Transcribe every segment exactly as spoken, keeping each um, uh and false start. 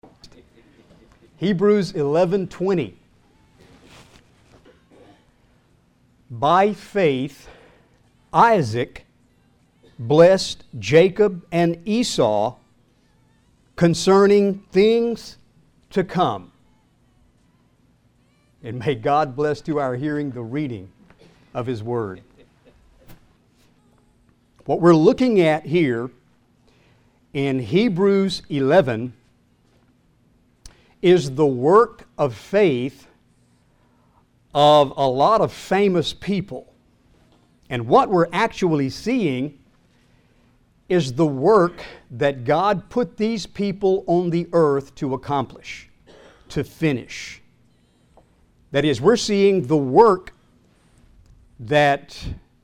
Hebrews eleven twenty. By faith, Isaac blessed Jacob and Esau concerning things to come. And may God bless to our hearing the reading of His Word. What we're looking at here in Hebrews eleven is the work of faith of a lot of famous people. And what we're actually seeing is the work that God put these people on the earth to accomplish, to finish. That is, we're seeing the work that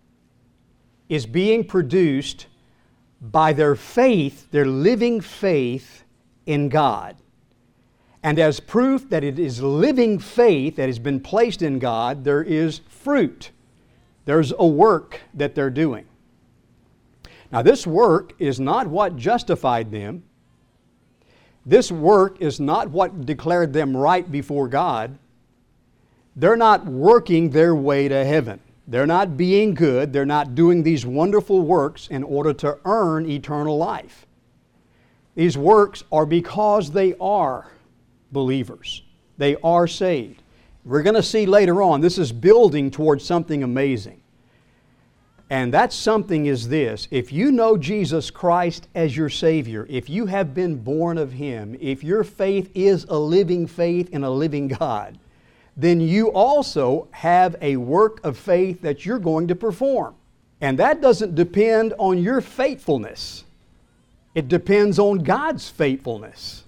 is being produced by their faith, their living faith in God. And as proof that it is living faith that has been placed in God, there is fruit. There's a work that they're doing. Now, this work is not what justified them. This work is not what declared them right before God. They're not working their way to heaven. They're not being good. They're not doing these wonderful works in order to earn eternal life. These works are because they are believers. They are saved. We're going to see later on, this is building towards something amazing. And that something is this: if you know Jesus Christ as your Savior, if you have been born of Him, if your faith is a living faith in a living God, then you also have a work of faith that you're going to perform. And that doesn't depend on your faithfulness. It depends on God's faithfulness.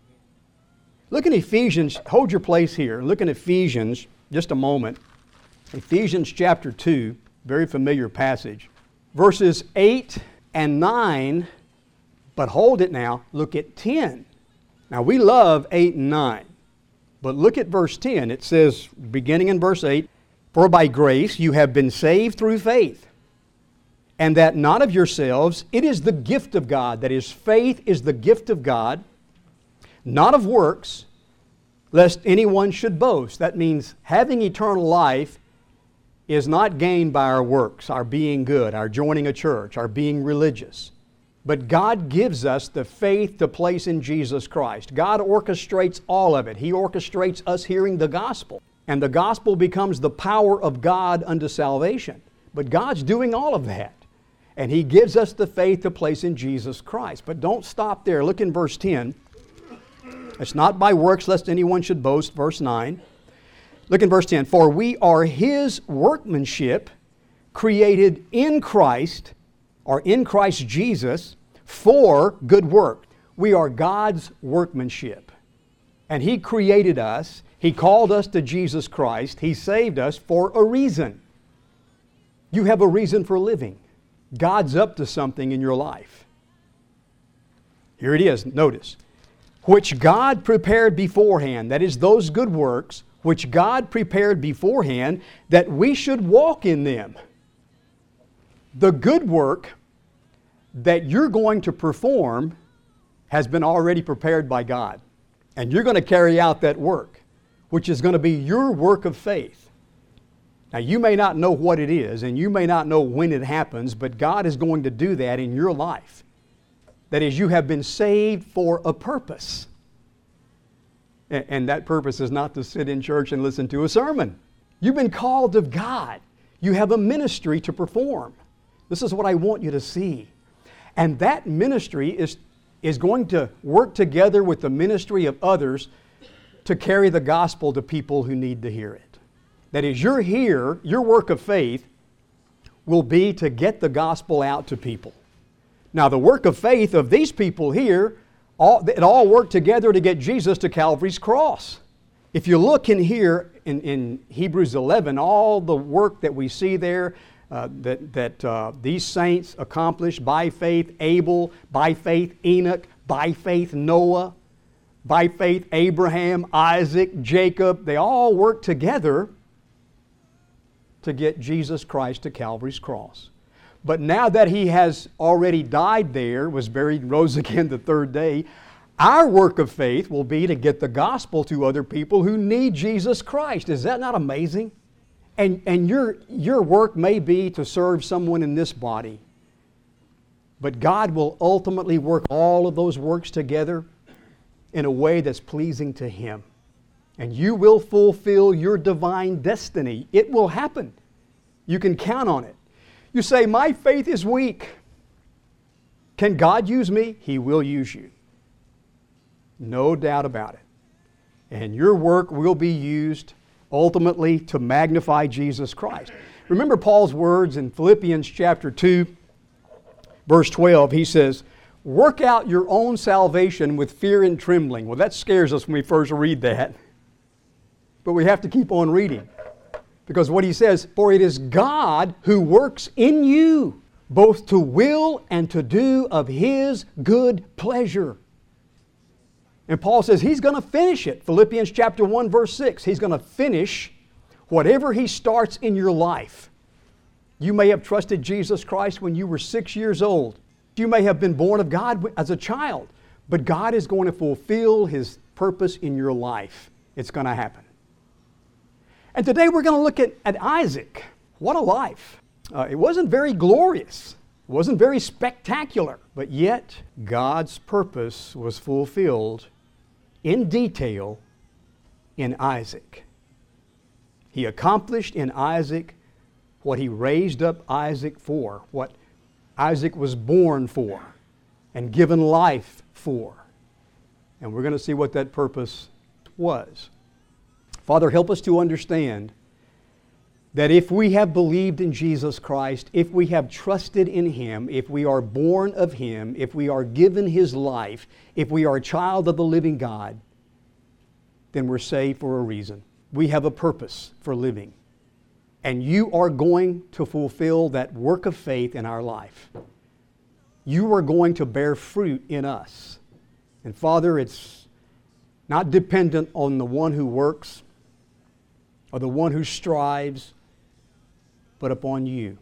Look in Ephesians, hold your place here. Look in Ephesians, just a moment. Ephesians chapter two, very familiar passage. Verses eight and nine, but hold it now, look at ten. Now we love eight and nine, but look at verse ten. It says, beginning in verse eight, "For by grace you have been saved through faith, and that not of yourselves, it is the gift of God." That is, faith is the gift of God, not of works, lest anyone should boast. That means having eternal life is not gained by our works, our being good, our joining a church, our being religious. But God gives us the faith to place in Jesus Christ. God orchestrates all of it. He orchestrates us hearing the gospel. And the gospel becomes the power of God unto salvation. But God's doing all of that. And He gives us the faith to place in Jesus Christ. But don't stop there. Look in verse ten. It's not by works lest anyone should boast, verse nine. Look in verse ten. "For we are His workmanship, created in Christ," or in Christ Jesus, "for good work." We are God's workmanship. And He created us. He called us to Jesus Christ. He saved us for a reason. You have a reason for living. God's up to something in your life. Here it is. Notice. "Which God prepared beforehand," that is those good works, "which God prepared beforehand that we should walk in them." The good work that you're going to perform has been already prepared by God. And you're going to carry out that work, which is going to be your work of faith. Now, you may not know what it is, and you may not know when it happens, but God is going to do that in your life. That is, you have been saved for a purpose. And that purpose is not to sit in church and listen to a sermon. You've been called of God. You have a ministry to perform. This is what I want you to see. And that ministry is, is going to work together with the ministry of others to carry the gospel to people who need to hear it. That is, you're here, your work of faith will be to get the gospel out to people. Now, the work of faith of these people here, all, it all worked together to get Jesus to Calvary's cross. If you look in here in, in Hebrews eleven, all the work that we see there, uh, that, that uh, these saints accomplished by faith, Abel, by faith, Enoch, by faith, Noah, by faith, Abraham, Isaac, Jacob, they all worked together to get Jesus Christ to Calvary's cross. But now that He has already died there, was buried, rose again the third day, Our work of faith will be to get the gospel to other people who need Jesus Christ. Is that not amazing? And, and your, your work may be to serve someone in this body. But God will ultimately work all of those works together in a way that's pleasing to Him. And you will fulfill your divine destiny. It will happen. You can count on it. You say, my faith is weak. Can God use me? He will use you. No doubt about it. And your work will be used ultimately to magnify Jesus Christ. Remember Paul's words in Philippians chapter two, verse twelve. He says, work out your own salvation with fear and trembling. Well, that scares us when we first read that. But we have to keep on reading. Because what he says, for it is God who works in you, both to will and to do of His good pleasure. And Paul says He's going to finish it. Philippians chapter one, verse six. He's going to finish whatever He starts in your life. You may have trusted Jesus Christ when you were six years old. You may have been born of God as a child. But God is going to fulfill His purpose in your life. It's going to happen. And today we're going to look at, at Isaac. What a life. Uh, it wasn't very glorious. It wasn't very spectacular. But yet, God's purpose was fulfilled in detail in Isaac. He accomplished in Isaac what He raised up Isaac for, what Isaac was born for and given life for. And we're going to see what that purpose was. Father, help us to understand that if we have believed in Jesus Christ, if we have trusted in Him, if we are born of Him, if we are given His life, if we are a child of the living God, then we're saved for a reason. We have a purpose for living. And You are going to fulfill that work of faith in our life. You are going to bear fruit in us. And Father, it's not dependent on the one who works or the one who strives, but upon You.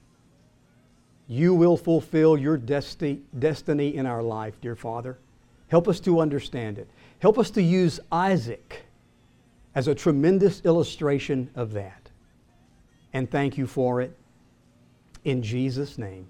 You will fulfill Your desti- destiny in our life, dear Father. Help us to understand it. Help us to use Isaac as a tremendous illustration of that. And thank You for it. In Jesus' name,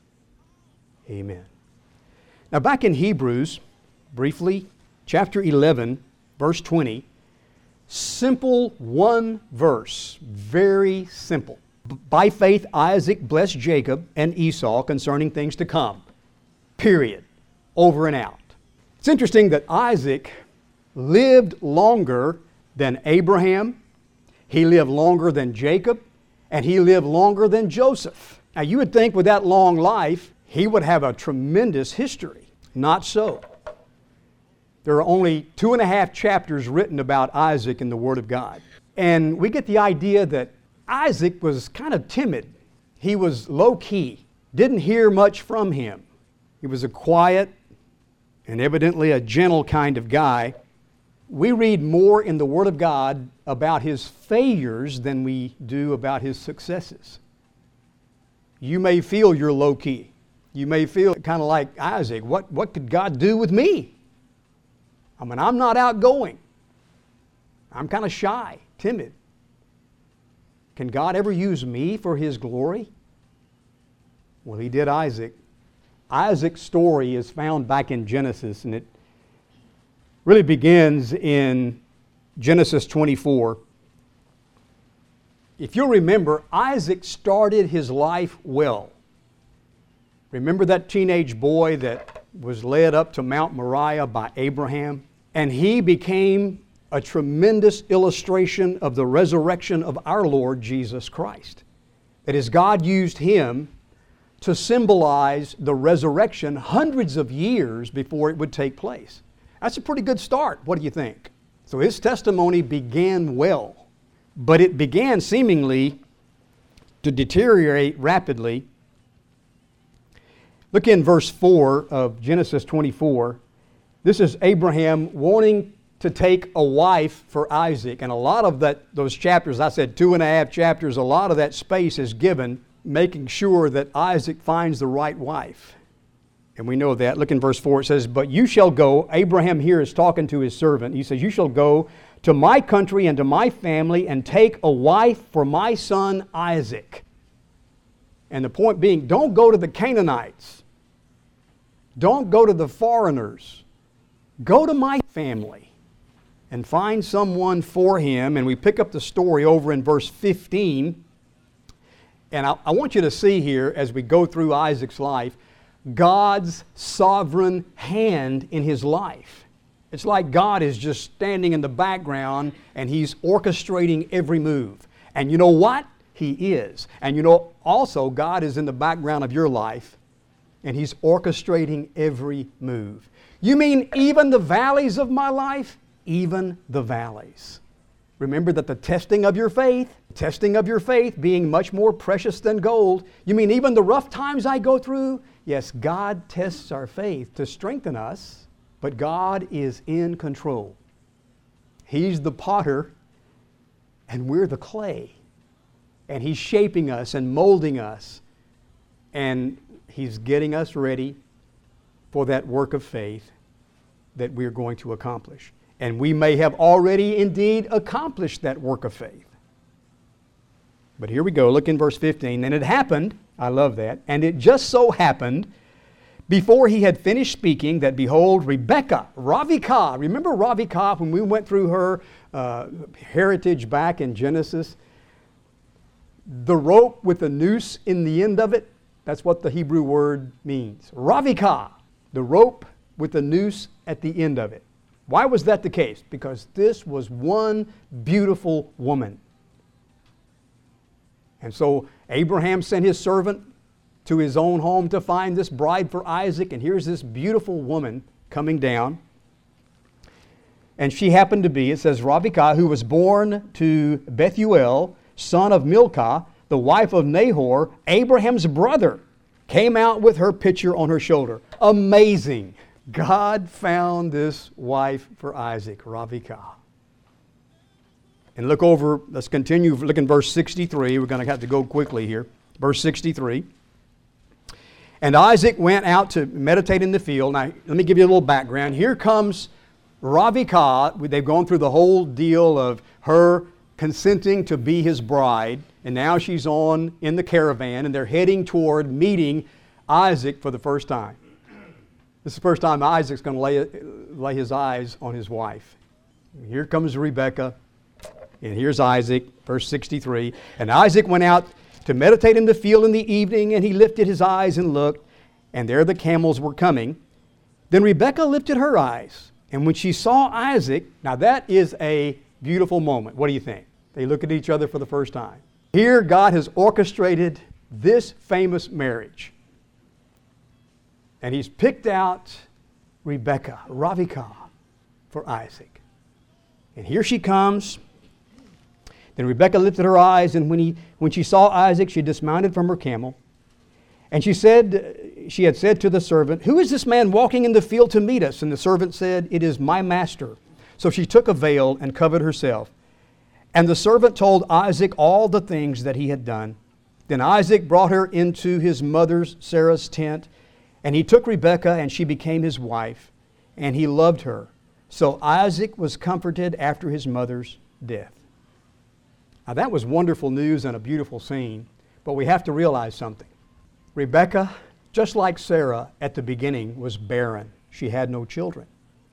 amen. Now back in Hebrews, briefly, chapter eleven, verse twenty, simple one verse, very simple. By faith, Isaac blessed Jacob and Esau concerning things to come. Period. Over and out. It's interesting that Isaac lived longer than Abraham, he lived longer than Jacob, and he lived longer than Joseph. Now you would think with that long life, he would have a tremendous history. Not so. There are only two and a half chapters written about Isaac in the Word of God. And we get the idea that Isaac was kind of timid. He was low-key, didn't hear much from him. He was a quiet and evidently a gentle kind of guy. We read more in the Word of God about his failures than we do about his successes. You may feel you're low-key. You may feel kind of like Isaac. What, what could God do with me? I mean, I'm not outgoing. I'm kind of shy, timid. Can God ever use me for His glory? Well, He did Isaac. Isaac's story is found back in Genesis, and it really begins in Genesis twenty-four. If you'll remember, Isaac started his life well. Remember that teenage boy that was led up to Mount Moriah by Abraham? And he became a tremendous illustration of the resurrection of our Lord Jesus Christ. That is, God used him to symbolize the resurrection hundreds of years before it would take place. That's a pretty good start. What do you think? So his testimony began well, but it began seemingly to deteriorate rapidly. Look in verse four of Genesis twenty-four. This is Abraham wanting to take a wife for Isaac. And a lot of that, those chapters, I said two and a half chapters, a lot of that space is given making sure that Isaac finds the right wife. And we know that. Look in verse four. It says, but you shall go. Abraham here is talking to his servant. He says, you shall go to my country and to my family and take a wife for my son Isaac. And the point being, don't go to the Canaanites. Don't go to the foreigners. Go to my family and find someone for him. And we pick up the story over in verse fifteen. And I, I want you to see here, as we go through Isaac's life, God's sovereign hand in his life. It's like God is just standing in the background and He's orchestrating every move. And you know what? He is. And you know also God is in the background of your life and He's orchestrating every move. You mean even the valleys of my life? Even the valleys. Remember that the testing of your faith, testing of your faith being much more precious than gold. You mean even the rough times I go through? Yes, God tests our faith to strengthen us, but God is in control. He's the potter and we're the clay. And He's shaping us and molding us. And He's getting us ready for that work of faith that we're going to accomplish. And we may have already indeed accomplished that work of faith. But here we go. Look in verse fifteen. And it happened, I love that, and it just so happened before he had finished speaking that behold, Rebekah, Ravika, remember Ravika when we went through her uh, heritage back in Genesis? The rope with the noose in the end of it, that's what the Hebrew word means. Ravika, the rope with the noose at the end of it. Why was that the case? Because this was one beautiful woman. And so Abraham sent his servant to his own home to find this bride for Isaac. And here's this beautiful woman coming down. And she happened to be, it says, Ravika, who was born to Bethuel, son of Milcah, the wife of Nahor, Abraham's brother, came out with her pitcher on her shoulder. Amazing. God found this wife for Isaac, Ravika. And look over, let's continue, look in verse sixty-three. We're going to have to go quickly here. Verse sixty-three. And Isaac went out to meditate in the field. Now, let me give you a little background. Here comes Ravika. They've gone through the whole deal of her consenting to be his bride. And now she's on in the caravan, and they're heading toward meeting Isaac for the first time. This is the first time Isaac's going to lay, lay his eyes on his wife. Here comes Rebekah. And here's Isaac, verse sixty-three. And Isaac went out to meditate in the field in the evening, and he lifted his eyes and looked, and there the camels were coming. Then Rebekah lifted her eyes, and when she saw Isaac, now that is a beautiful moment. What do you think? They look at each other for the first time. Here God has orchestrated this famous marriage. And He's picked out Rebekah, Ravika, for Isaac. And here she comes. Then Rebekah lifted her eyes, and when, he, when she saw Isaac, she dismounted from her camel. And she said, she had said to the servant, "Who is this man walking in the field to meet us?" And the servant said, "It is my master." So she took a veil and covered herself. And the servant told Isaac all the things that he had done. Then Isaac brought her into his mother's Sarah's tent, and he took Rebekah, and she became his wife, and he loved her. So Isaac was comforted after his mother's death. Now that was wonderful news and a beautiful scene, but we have to realize something. Rebekah, just like Sarah at the beginning, was barren. She had no children.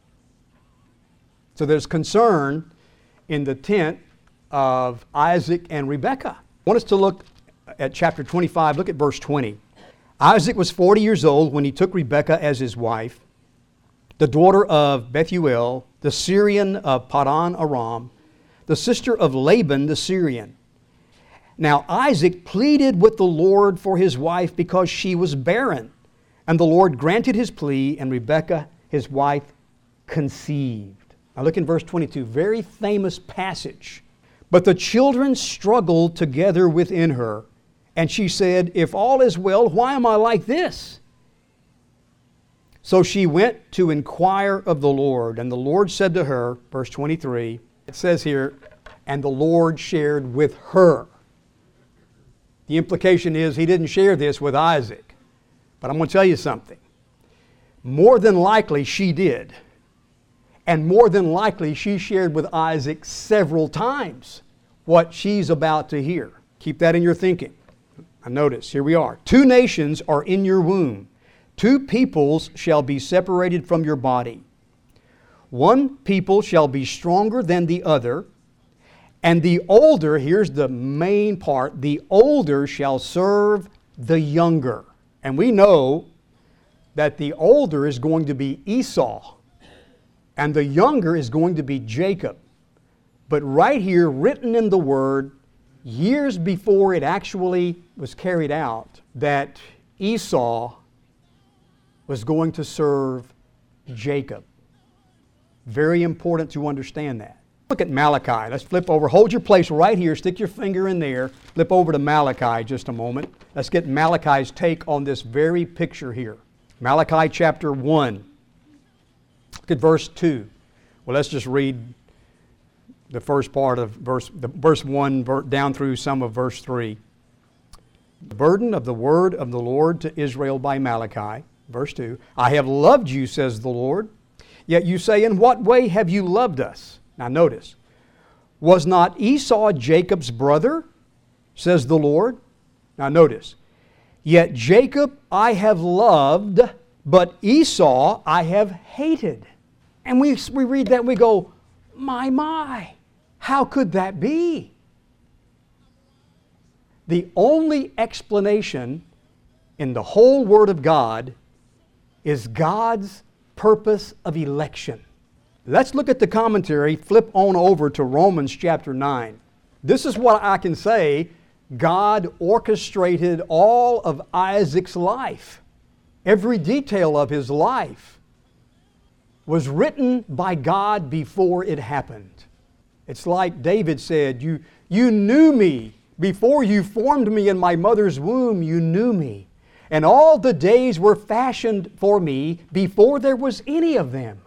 So there's concern in the tent of Isaac and Rebekah. I want us to look at chapter twenty-five. Look at verse twenty. Isaac was forty years old when he took Rebekah as his wife, the daughter of Bethuel, the Syrian of Padan Aram, the sister of Laban the Syrian. Now Isaac pleaded with the Lord for his wife because she was barren. And the Lord granted his plea, and Rebekah, his wife, conceived. Now look in verse twenty-two, very famous passage. But the children struggled together within her, and she said, "If all is well, why am I like this?" So she went to inquire of the Lord, and the Lord said to her, verse twenty-three, it says here, and the Lord shared with her. The implication is He didn't share this with Isaac. But I'm going to tell you something. More than likely she did. And more than likely she shared with Isaac several times what she's about to hear. Keep that in your thinking. Now notice, here we are. Two nations are in your womb. Two peoples shall be separated from your body. One people shall be stronger than the other, and the older, here's the main part, the older shall serve the younger. And we know that the older is going to be Esau, and the younger is going to be Jacob. But right here, written in the Word, years before it actually was carried out, that Esau was going to serve Jacob. Very important to understand that. Look at Malachi. Let's flip over. Hold your place right here. Stick your finger in there. Flip over to Malachi just a moment. Let's get Malachi's take on this very picture here. Malachi chapter one. Look at verse two. Well, let's just read the first part of verse, the verse one down through some of verse three. The burden of the word of the Lord to Israel by Malachi. Verse two. I have loved you, says the Lord. Yet you say, in what way have you loved us? Now notice, was not Esau Jacob's brother, says the Lord? Now notice, yet Jacob I have loved, but Esau I have hated. And we, we read that and we go, my, my, how could that be? The only explanation in the whole Word of God is God's purpose of election. Let's look at the commentary. Flip on over to Romans chapter nine. This is what I can say. God orchestrated all of Isaac's life. Every detail of his life was written by God before it happened. It's like David said, you, you knew me. Before you formed me in my mother's womb, you knew me. And all the days were fashioned for me before there was any of them.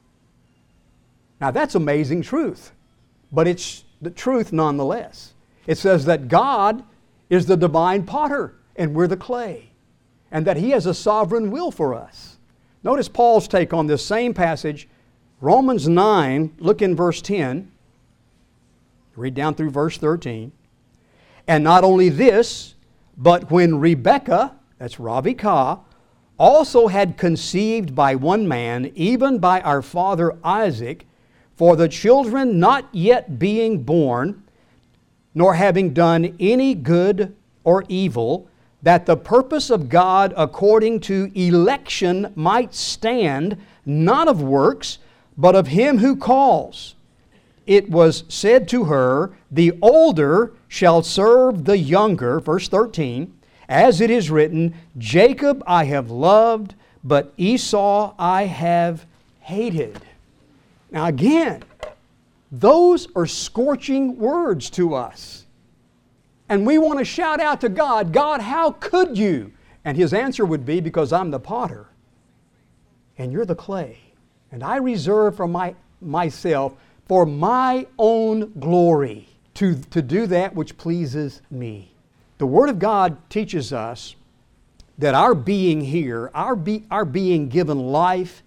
Now that's amazing truth, but it's the truth nonetheless. It says that God is the divine potter and we're the clay, and that He has a sovereign will for us. Notice Paul's take on this same passage, Romans nine, look in verse ten, read down through verse thirteen. And not only this, but when Rebekah, that's Ravekah, also had conceived by one man, even by our father Isaac, for the children not yet being born, nor having done any good or evil, that the purpose of God according to election might stand, not of works, but of Him who calls. It was said to her, the older shall serve the younger, verse thirteen, as it is written, Jacob I have loved, but Esau I have hated. Now again, those are scorching words to us. And we want to shout out to God, God, how could you? And His answer would be, because I'm the potter and you're the clay. And I reserve for my, myself, for my own glory, to, to do that which pleases me. The Word of God teaches us that our being here, our, be, our being given life,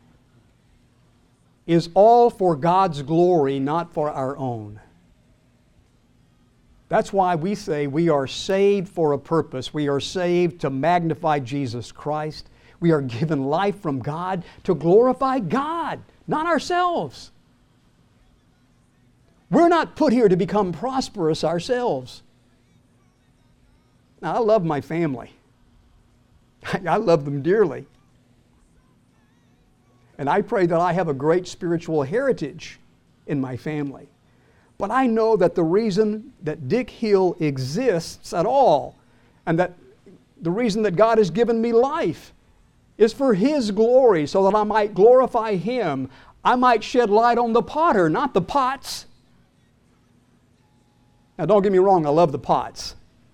is all for God's glory, not for our own. That's why we say we are saved for a purpose. We are saved to magnify Jesus Christ. We are given life from God to glorify God, not ourselves. We're not put here to become prosperous ourselves. Now, I love my family. I love them dearly. And I pray that I have a great spiritual heritage in my family. But I know that the reason that Dick Hill exists at all, and that the reason that God has given me life, is for His glory, so that I might glorify Him. I might shed light on the potter, not the pots. Now don't get me wrong, I love the pots.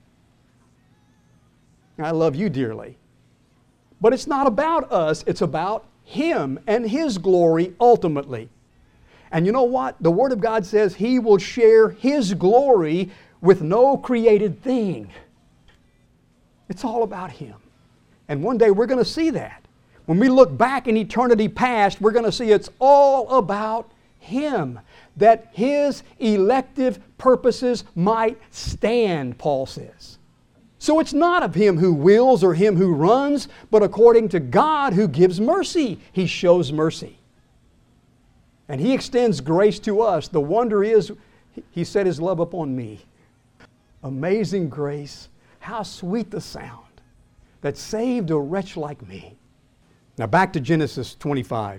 I love you dearly. But it's not about us, it's about Him and His glory ultimately. And you know what? The Word of God says He will share His glory with no created thing. It's all about Him. And one day we're going to see that. When we look back in eternity past, we're going to see it's all about Him. That His elective purposes might stand, Paul says. So it's not of Him who wills or Him who runs, but according to God who gives mercy, He shows mercy. And He extends grace to us. The wonder is, He set His love upon me. Amazing grace. How sweet the sound that saved a wretch like me. Now back to Genesis twenty-five.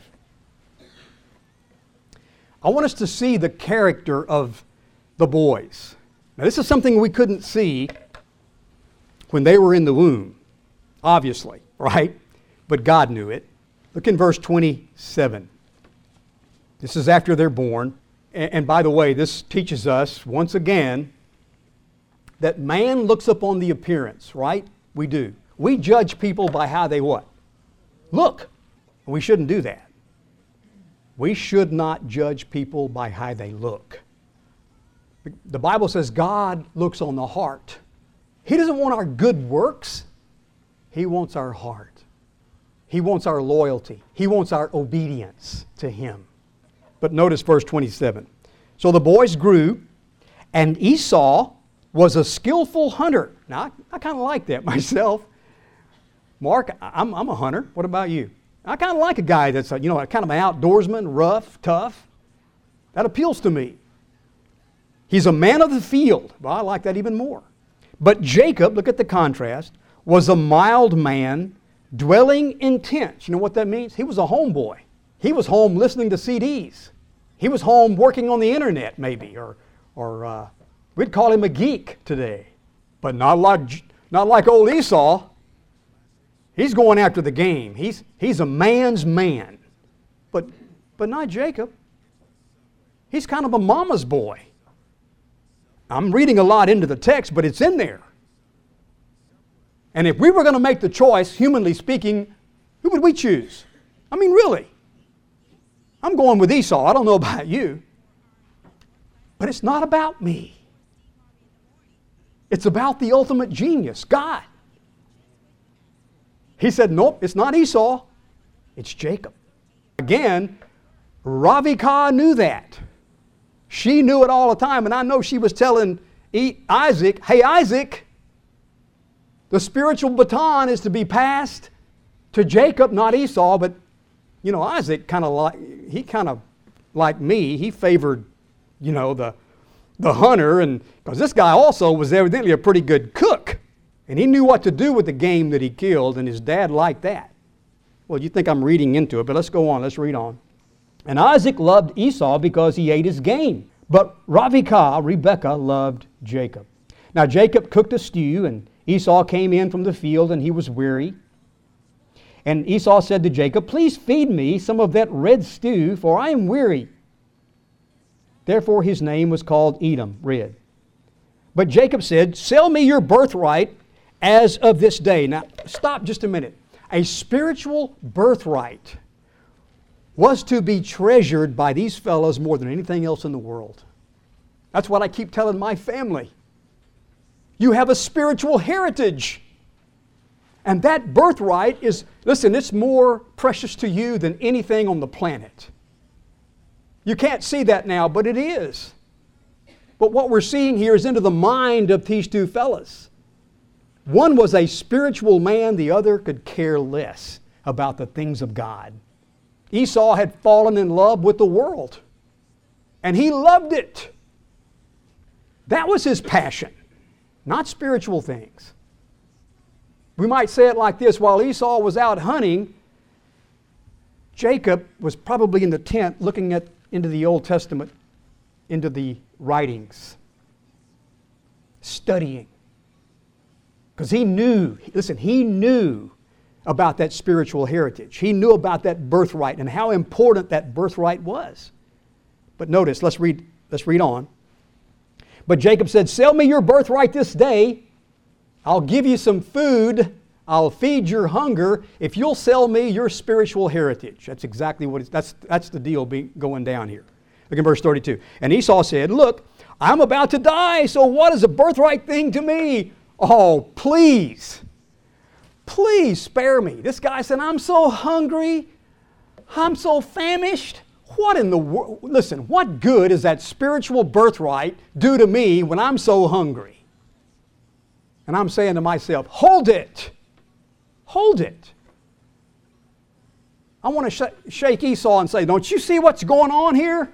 I want us to see the character of the boys. Now this is something we couldn't see when they were in the womb, obviously, right? But God knew it. Look in verse twenty-seven. This is after they're born. And by the way, this teaches us, once again, that man looks upon the appearance, right? We do. We judge people by how they what? Look. We shouldn't do that. We should not judge people by how they look. The Bible says God looks on the heart. He doesn't want our good works. He wants our heart. He wants our loyalty. He wants our obedience to Him. But notice verse twenty-seven. So the boys grew, and Esau was a skillful hunter. Now, I, I kind of like that myself. Mark, I'm, I'm a hunter. What about you? I kind of like a guy that's, a, you know, a kind of an outdoorsman, rough, tough. That appeals to me. He's a man of the field. Well, I like that even more. But Jacob, look at the contrast, was a mild man dwelling in tents. You know what that means? He was a homeboy. He was home listening to C Ds. He was home working on the internet maybe, or, or uh, we'd call him a geek today. But not like, not like old Esau. He's going after the game. He's, he's a man's man. But, but not Jacob. He's kind of a mama's boy. I'm reading a lot into the text, but it's in there. And if we were going to make the choice, humanly speaking, who would we choose? I mean, really. I'm going with Esau. I don't know about you. But it's not about me. It's about the ultimate genius, God. He said, nope, it's not Esau. It's Jacob. Again, Ravika knew that. She knew it all the time, and I know she was telling Isaac, hey, Isaac, the spiritual baton is to be passed to Jacob, not Esau. But, you know, Isaac kind of like, he kind of like me, he favored, you know, the, the hunter, and because this guy also was evidently a pretty good cook. And he knew what to do with the game that he killed, and his dad liked that. Well, you think I'm reading into it, but let's go on. Let's read on. And Isaac loved Esau because he ate his game. But Ravika, Rebekah, loved Jacob. Now Jacob cooked a stew, and Esau came in from the field, and he was weary. And Esau said to Jacob, please feed me some of that red stew, for I am weary. Therefore his name was called Edom, red. But Jacob said, sell me your birthright as of this day. Now stop just a minute. A spiritual birthright was to be treasured by these fellows more than anything else in the world. That's what I keep telling my family. You have a spiritual heritage. And that birthright is, listen, it's more precious to you than anything on the planet. You can't see that now, but it is. But what we're seeing here is into the mind of these two fellas. One was a spiritual man, the other could care less about the things of God. Esau had fallen in love with the world, and he loved it. That was his passion, not spiritual things. We might say it like this: while Esau was out hunting, Jacob was probably in the tent looking at into the Old Testament, into the writings, studying. Because he knew, listen, he knew about that spiritual heritage. He knew about that birthright and how important that birthright was. But notice, let's read, let's read on. But Jacob said, sell me your birthright this day. I'll give you some food. I'll feed your hunger if you'll sell me your spiritual heritage. That's exactly what it's, that's, that's the deal being, going down here. Look at verse thirty-two. And Esau said, look, I'm about to die, so what is a birthright thing to me? Oh, please. please spare me. This guy said, I'm so hungry. I'm so famished. What in the world? Listen, what good is that spiritual birthright do to me when I'm so hungry? And I'm saying to myself, hold it. Hold it. I want to sh- shake Esau and say, don't you see what's going on here?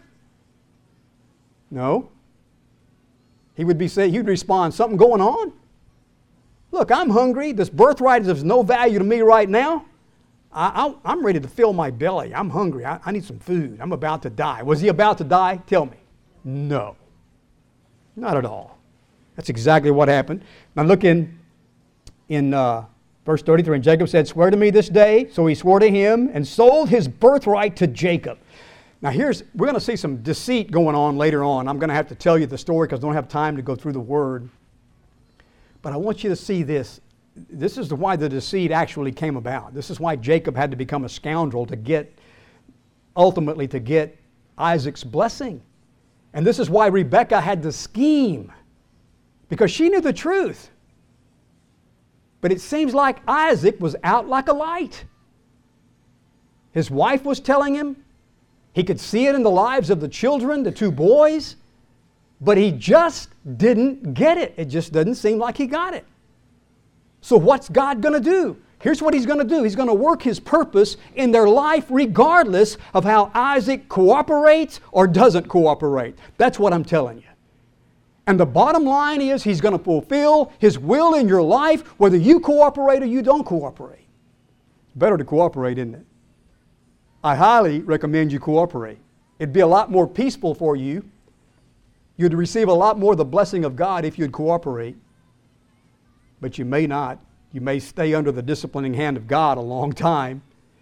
No. He would be saying, he'd respond, something going on? Look, I'm hungry. This birthright is of no value to me right now. I, I, I'm ready to fill my belly. I'm hungry. I, I need some food. I'm about to die. Was he about to die? Tell me. No. Not at all. That's exactly what happened. Now look in, in uh, verse thirty-three. And Jacob said, swear to me this day. So he swore to him and sold his birthright to Jacob. Now here's, we're going to see some deceit going on later on. I'm going to have to tell you the story because I don't have time to go through the word. But I want you to see this. This is why the deceit actually came about. This is why Jacob had to become a scoundrel to get, ultimately to get Isaac's blessing. And this is why Rebekah had to scheme, because she knew the truth. But it seems like Isaac was out like a light. His wife was telling him. He could see it in the lives of the children, the two boys. But he just didn't get it. It just doesn't seem like he got it. So what's God going to do? Here's what He's going to do. He's going to work His purpose in their life regardless of how Isaac cooperates or doesn't cooperate. That's what I'm telling you. And the bottom line is He's going to fulfill His will in your life whether you cooperate or you don't cooperate. It's better to cooperate, isn't it? I highly recommend you cooperate. It'd be a lot more peaceful for you. You'd receive a lot more of the blessing of God if you'd cooperate. But you may not. You may stay under the disciplining hand of God a long time.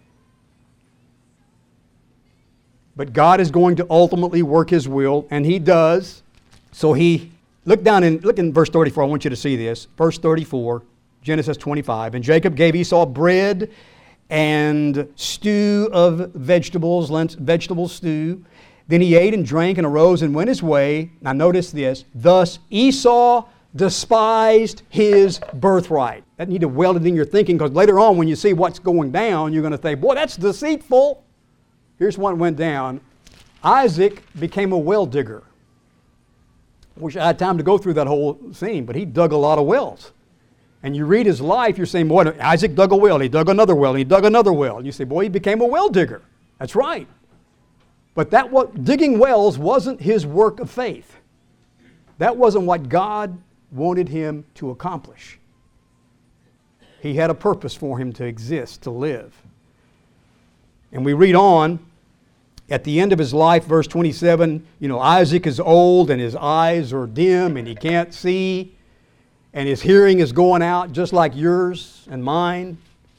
But God is going to ultimately work His will, and He does. So He, look down in, look in verse thirty-four, I want you to see this. Verse thirty-four, Genesis twenty-five. And Jacob gave Esau bread and stew of vegetables, vegetable stew. Then he ate and drank and arose and went his way. Now notice this. Thus Esau despised his birthright. That need to weld it in your thinking, because later on when you see what's going down, you're going to think, boy, that's deceitful. Here's what went down. Isaac became a well digger. Wish I had time to go through that whole scene, but he dug a lot of wells. And you read his life, you're saying, boy, Isaac dug a well, he dug another well, he dug another well. And you say, boy, he became a well digger. That's right. But that what digging wells wasn't his work of faith. That wasn't what God wanted him to accomplish. He had a purpose for him to exist, to live. And we read on, at the end of his life, verse twenty-seven, you know, Isaac is old and his eyes are dim and he can't see, and his hearing is going out just like yours and mine.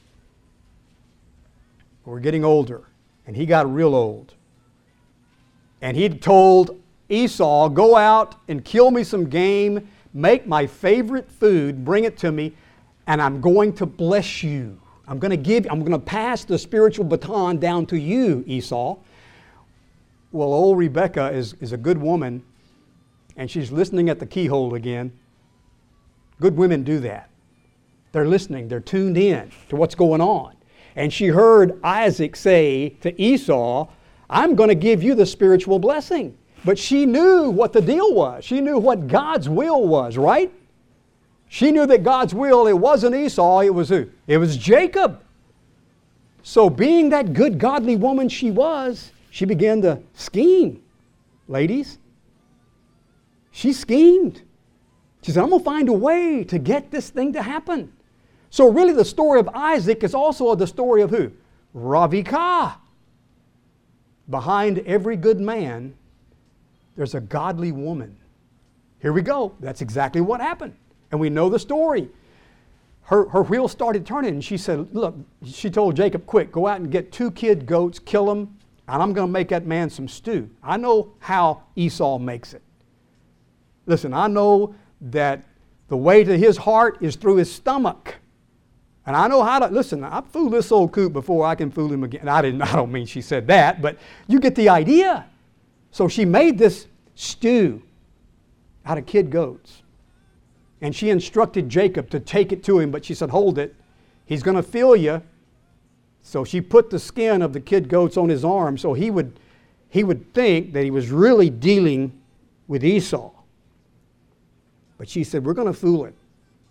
We're getting older, and he got real old. And he'd told Esau, go out and kill me some game, make my favorite food, bring it to me, and I'm going to bless you. I'm going to give, I'm going to pass the spiritual baton down to you, Esau. Well, old Rebekah is, is a good woman, and she's listening at the keyhole again. Good women do that. They're listening, they're tuned in to what's going on. And she heard Isaac say to Esau, I'm going to give you the spiritual blessing. But she knew what the deal was. She knew what God's will was, right? She knew that God's will, it wasn't Esau, it was who? It was Jacob. So being that good, godly woman she was, she began to scheme. Ladies, she schemed. She said, I'm going to find a way to get this thing to happen. So really the story of Isaac is also the story of who? Ravika. Behind every good man, there's a godly woman. Here we go. That's exactly what happened. And we know the story. Her, her wheels started turning, and she said, look, she told Jacob, quick, go out and get two kid goats, kill them, and I'm going to make that man some stew. I know how Esau makes it. Listen, I know that the way to his heart is through his stomach. And I know how to, listen, I've fooled this old coot before I can fool him again. I didn't, I don't mean she said that, but you get the idea. So she made this stew out of kid goats. And she instructed Jacob to take it to him, but she said, hold it. he's going to feel you. So she put the skin of the kid goats on his arm so he would, he would think that he was really dealing with Esau. But she said, we're going to fool him.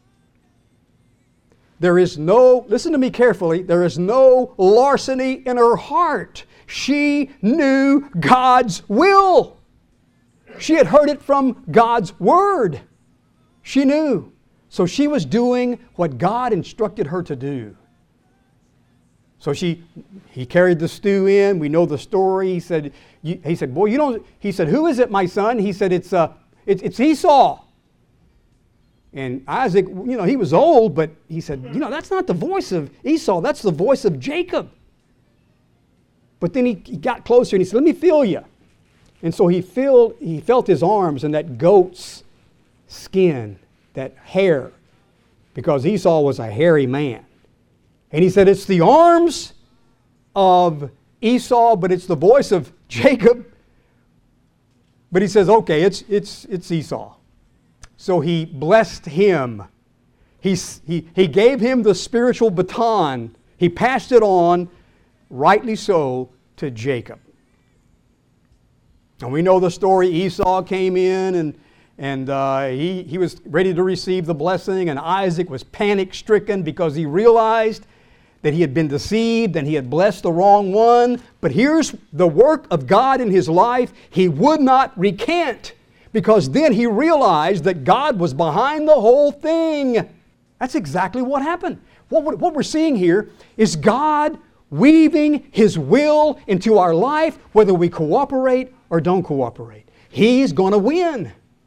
There is no, listen to me carefully, there is no larceny in her heart. She knew God's will. She had heard it from God's Word. She knew. So she was doing what God instructed her to do. So she, he carried the stew in. We know the story. He said, you, he said, boy, you don't, he said, who is it, my son? He said, it's, uh, it, it's Esau. And Isaac, you know, he was old, but he said, you know, that's not the voice of Esau. That's the voice of Jacob. But then he, he got closer and he said, let me feel you. And so he filled, he felt his arms and that goat's skin, that hair, because Esau was a hairy man. And he said, it's the arms of Esau, but it's the voice of Jacob. But he says, okay, it's, it's, it's Esau. So he blessed him. He, he, he gave him the spiritual baton. He passed it on, rightly so, to Jacob. And we know the story. Esau came in and, and uh, he, he was ready to receive the blessing, and Isaac was panic-stricken because he realized that he had been deceived and he had blessed the wrong one. But here's the work of God in his life. He would not recant, because then he realized that God was behind the whole thing. That's exactly what happened. What, what we're seeing here is God weaving His will into our life, whether we cooperate or don't cooperate. He's going to win.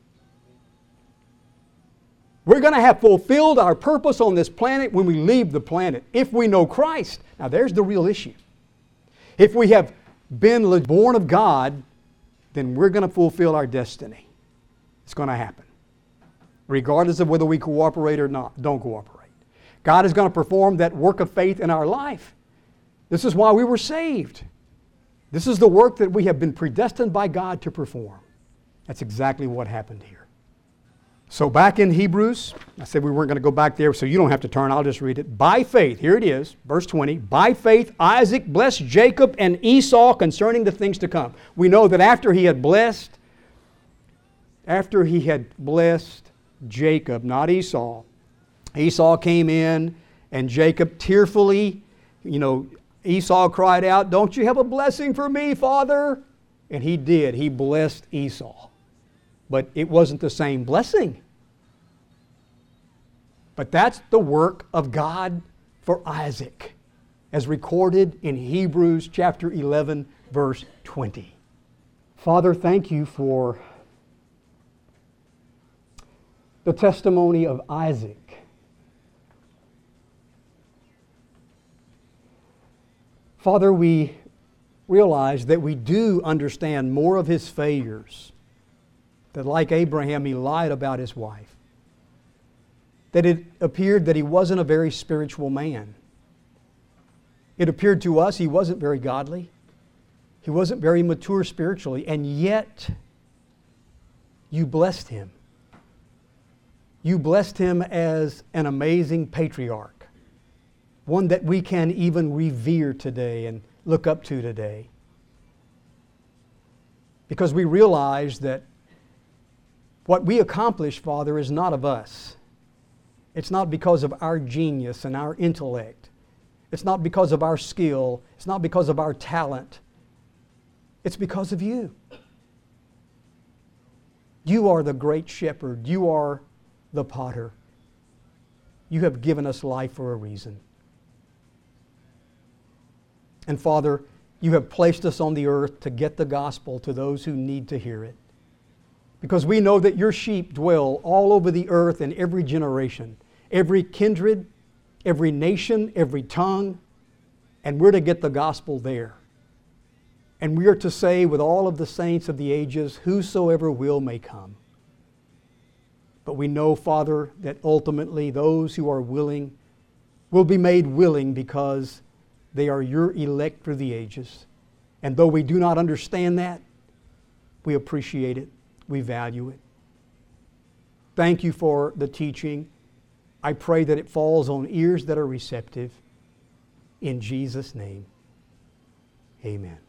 We're going to have fulfilled our purpose on this planet when we leave the planet, if we know Christ. Now there's the real issue. If we have been born of God, then we're going to fulfill our destiny. It's going to happen, regardless of whether we cooperate or not, don't cooperate. God is going to perform that work of faith in our life. This is why we were saved. This is the work that we have been predestined by God to perform. That's exactly what happened here. So back in Hebrews, I said we weren't going to go back there, so you don't have to turn. I'll just read it. By faith, here it is, verse twenty. By faith, Isaac blessed Jacob and Esau concerning the things to come. We know that after he had blessed After he had blessed Jacob, not Esau, Esau came in and Jacob tearfully, you know, Esau cried out, don't you have a blessing for me, Father? And he did. He blessed Esau. But it wasn't the same blessing. But that's the work of God for Isaac, as recorded in Hebrews chapter eleven, verse twenty. Father, thank you for the testimony of Isaac. Father, we realize that we do understand more of his failures. That like Abraham, he lied about his wife. That it appeared that he wasn't a very spiritual man. It appeared to us he wasn't very godly. He wasn't very mature spiritually, and yet you blessed him. You blessed him as an amazing patriarch, one that we can even revere today and look up to today. Because we realize that what we accomplish, Father, is not of us. It's not because of our genius and our intellect. It's not because of our skill. It's not because of our talent. It's because of you. You are the great shepherd. You are the potter. You have given us life for a reason. And Father, you have placed us on the earth to get the gospel to those who need to hear it. Because we know that your sheep dwell all over the earth in every generation, every kindred, every nation, every tongue, and we're to get the gospel there. And we are to say with all of the saints of the ages, whosoever will may come. But we know, Father, that ultimately those who are willing will be made willing because they are your elect through the ages. And though we do not understand that, we appreciate it. We value it. Thank you for the teaching. I pray that it falls on ears that are receptive. In Jesus' name, amen.